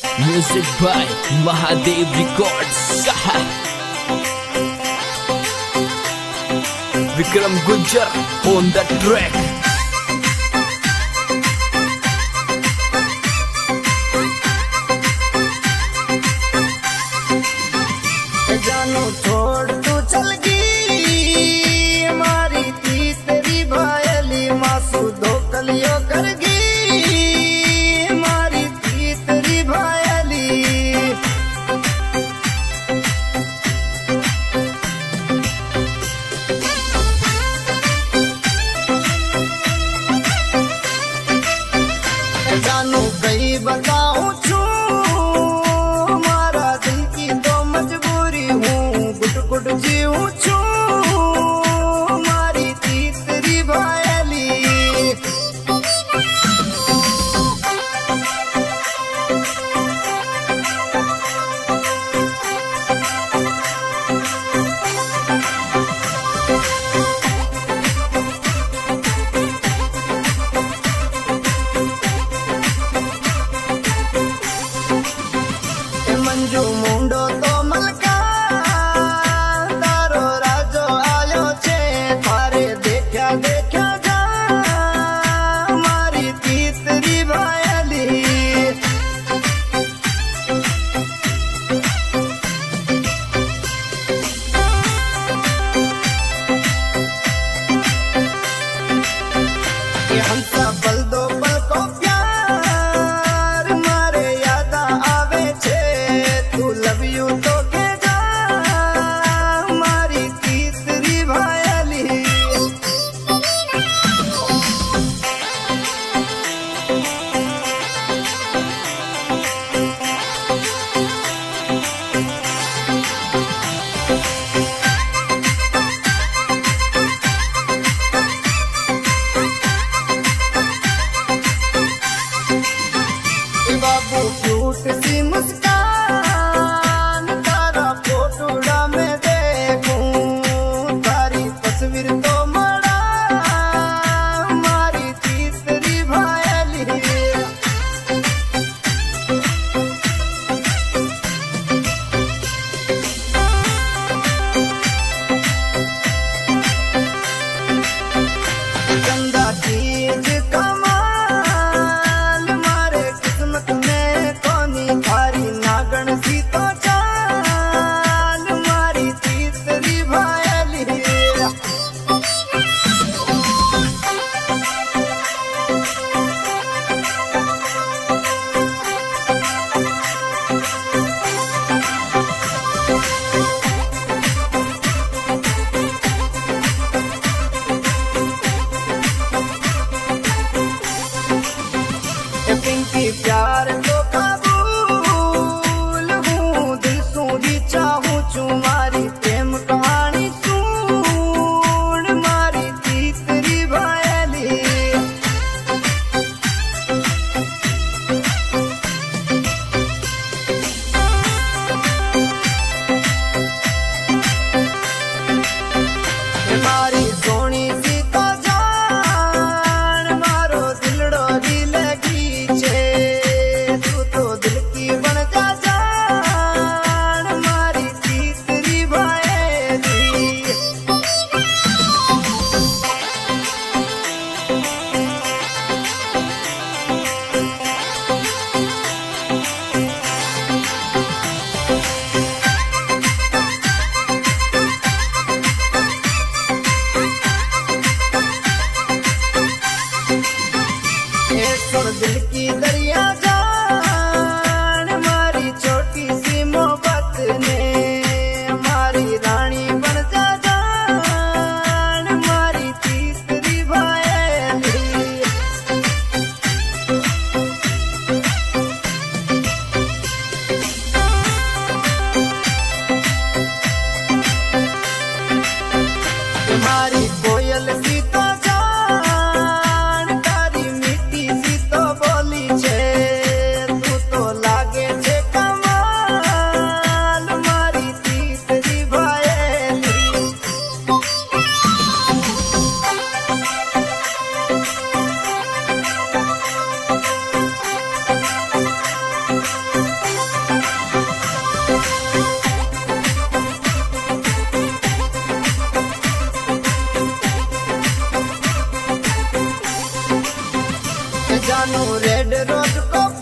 Music by Mahadev Records. Vikram Gunjar on the track. जानो छोड़ तू चल गई हमारी थी तेरी भायली मासू दो कलियो कर गई हमारी थी तेरी भायली जानो गई बताऊं छू हमारा दिल की तो मजबूरी हूँ गुट जीऊं छू हमारी थी तेरी भायली मंजू मुंडो तो मलका तारो राजो आयो छे थारे देखा देखा जा हमारी तीसरी भायली ये हमसा पल दो पल को प्यार मारे याद आवे छे तू लव यू तो के जा हमारी तीसरी भायली बाबू क्यूट सी मुस्कान तारा फोटोड़ा में देखूं तारी तस्वीर तो मड़ा हमारी तीसरी भायली गंदा चीज कमाल मारे किस्मत में कोनी थारी नागण सी तो चाल मारी तीसरी भायली पिंकी प्यार तो कबूल हूँ दिल सूझी चाहूँ तुम्हारी प्रेम कहानी सुन मारी तीसरी भायली मारी सोनी सी तो जान मारो दिलड़ो दी लगी छे तू तो दिल की बन जा जान मारी तीसरी भायली सुन दिल की दरिया जान हमारी छोटी सी मोहब्बत ने हमारी रानी बन जा जान हमारी तीसरी भायली हमारी कोयल सी तो जान तारी मिट्टी सी तो बोली छे रेड रोज को